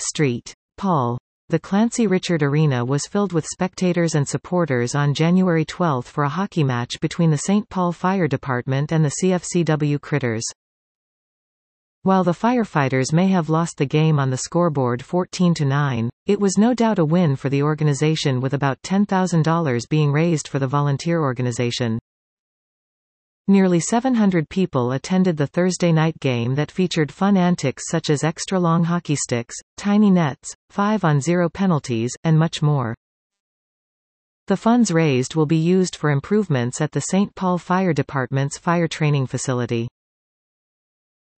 St. Paul. The Clancy Richard Arena was filled with spectators and supporters on January 12 for a hockey match between the St. Paul Fire Department and the CFCW Critters. While the firefighters may have lost the game on the scoreboard 14-9, it was no doubt a win for the organization, with about $10,000 being raised for the volunteer organization. Nearly 700 people attended the Thursday night game that featured fun antics such as extra-long hockey sticks, tiny nets, 5-on-0 penalties, and much more. The funds raised will be used for improvements at the St. Paul Fire Department's fire training facility.